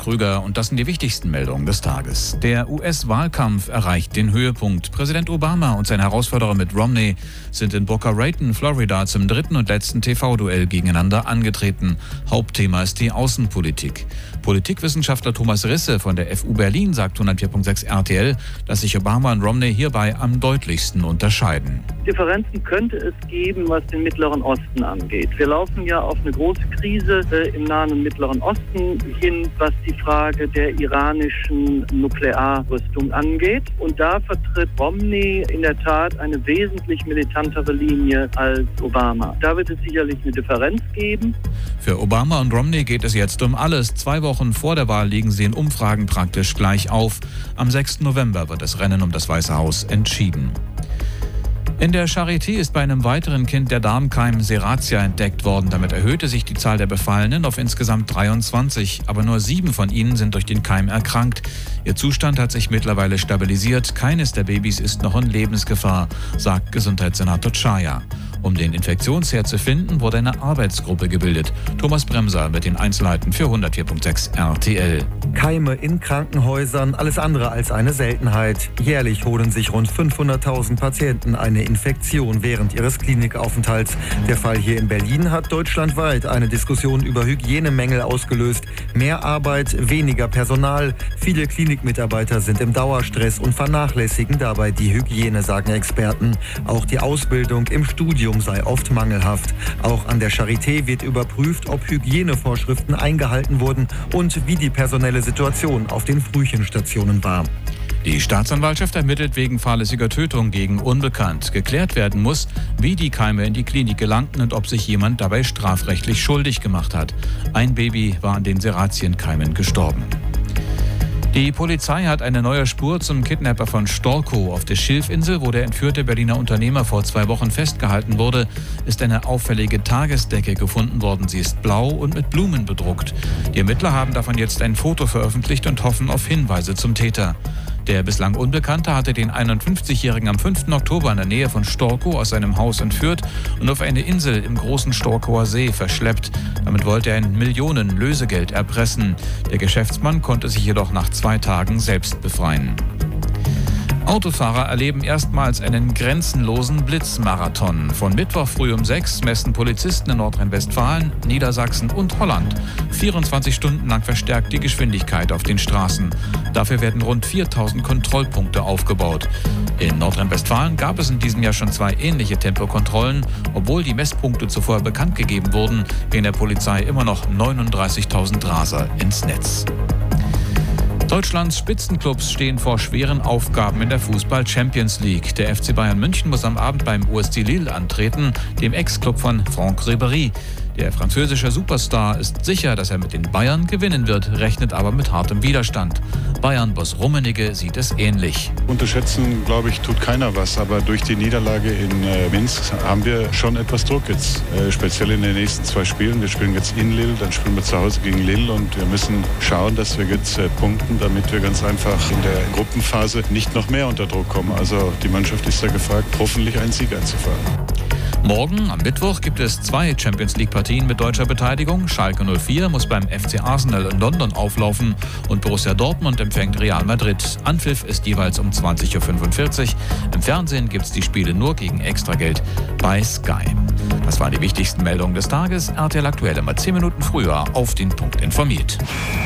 Krüger und das sind die wichtigsten Meldungen des Tages. Der US-Wahlkampf erreicht den Höhepunkt. Präsident Obama und sein Herausforderer Mitt Romney sind in Boca Raton, Florida, zum dritten und letzten TV-Duell gegeneinander angetreten. Hauptthema ist die Außenpolitik. Politikwissenschaftler Thomas Risse von der FU Berlin sagt 104.6 RTL, dass sich Obama und Romney hierbei am deutlichsten unterscheiden. Differenzen könnte es geben, was den Mittleren Osten angeht. Wir laufen ja auf eine große Krise im Nahen und Mittleren Osten hin, was die Frage der iranischen Nuklearrüstung angeht. Und da vertritt Romney in der Tat eine wesentlich militantere Linie als Obama. Da wird es sicherlich eine Differenz geben. Für Obama und Romney geht es jetzt um alles. 2 Wochen vor der Wahl liegen sie in Umfragen praktisch gleich auf. Am 6. November wird das Rennen um das Weiße Haus entschieden. In der Charité ist bei einem weiteren Kind der Darmkeim Serratia entdeckt worden. Damit erhöhte sich die Zahl der Befallenen auf insgesamt 23. Aber nur 7 von ihnen sind durch den Keim erkrankt. Ihr Zustand hat sich mittlerweile stabilisiert. Keines der Babys ist noch in Lebensgefahr, sagt Gesundheitssenator Chaya. Um den Infektionsherd zu finden, wurde eine Arbeitsgruppe gebildet. Thomas Bremser mit den Einzelheiten für 104.6 RTL. Keime in Krankenhäusern, alles andere als eine Seltenheit. Jährlich holen sich rund 500.000 Patienten eine Infektion während ihres Klinikaufenthalts. Der Fall hier in Berlin hat deutschlandweit eine Diskussion über Hygienemängel ausgelöst. Mehr Arbeit, weniger Personal. Viele Klinikmitarbeiter sind im Dauerstress und vernachlässigen dabei die Hygiene, sagen Experten. Auch die Ausbildung im Studium sei oft mangelhaft. Auch an der Charité wird überprüft, ob Hygienevorschriften eingehalten wurden und wie die personelle Situation auf den Frühchenstationen war. Die Staatsanwaltschaft ermittelt wegen fahrlässiger Tötung gegen Unbekannt. Geklärt werden muss, wie die Keime in die Klinik gelangten und ob sich jemand dabei strafrechtlich schuldig gemacht hat. Ein Baby war an den Serratienkeimen gestorben. Die Polizei hat eine neue Spur zum Kidnapper von Storkow. Auf der Schilfinsel, wo der entführte Berliner Unternehmer vor 2 Wochen festgehalten wurde, ist eine auffällige Tagesdecke gefunden worden. Sie ist blau und mit Blumen bedruckt. Die Ermittler haben davon jetzt ein Foto veröffentlicht und hoffen auf Hinweise zum Täter. Der bislang Unbekannte hatte den 51-Jährigen am 5. Oktober in der Nähe von Storkow aus seinem Haus entführt und auf eine Insel im großen Storkower See verschleppt. Damit wollte er ein Millionen-Lösegeld erpressen. Der Geschäftsmann konnte sich jedoch nach 2 Tagen selbst befreien. Autofahrer erleben erstmals einen grenzenlosen Blitzmarathon. Von Mittwoch früh um 6 messen Polizisten in Nordrhein-Westfalen, Niedersachsen und Holland 24 Stunden lang verstärkt die Geschwindigkeit auf den Straßen. Dafür werden rund 4.000 Kontrollpunkte aufgebaut. In Nordrhein-Westfalen gab es in diesem Jahr schon 2 ähnliche Tempokontrollen. Obwohl die Messpunkte zuvor bekannt gegeben wurden, gehen der Polizei immer noch 39.000 Raser ins Netz. Deutschlands Spitzenclubs stehen vor schweren Aufgaben in der Fußball-Champions League. Der FC Bayern München muss am Abend beim USC Lille antreten, dem Ex-Club von Franck Ribéry. Der französische Superstar ist sicher, dass er mit den Bayern gewinnen wird, rechnet aber mit hartem Widerstand. Bayern-Boss Rummenigge sieht es ähnlich. Unterschätzen, glaube ich, tut keiner was. Aber durch die Niederlage in Minsk haben wir schon etwas Druck jetzt. Speziell in den nächsten 2 Spielen. Wir spielen jetzt in Lille, dann spielen wir zu Hause gegen Lille. Und wir müssen schauen, dass wir jetzt punkten, damit wir ganz einfach in der Gruppenphase nicht noch mehr unter Druck kommen. Also die Mannschaft ist da gefragt, hoffentlich einen Sieg einzufahren. Morgen, am Mittwoch, gibt es 2 Champions-League-Partien mit deutscher Beteiligung. Schalke 04 muss beim FC Arsenal in London auflaufen und Borussia Dortmund empfängt Real Madrid. Anpfiff ist jeweils um 20.45 Uhr. Im Fernsehen gibt es die Spiele nur gegen Extrageld bei Sky. Das waren die wichtigsten Meldungen des Tages. RTL Aktuell immer 10 Minuten früher auf den Punkt informiert.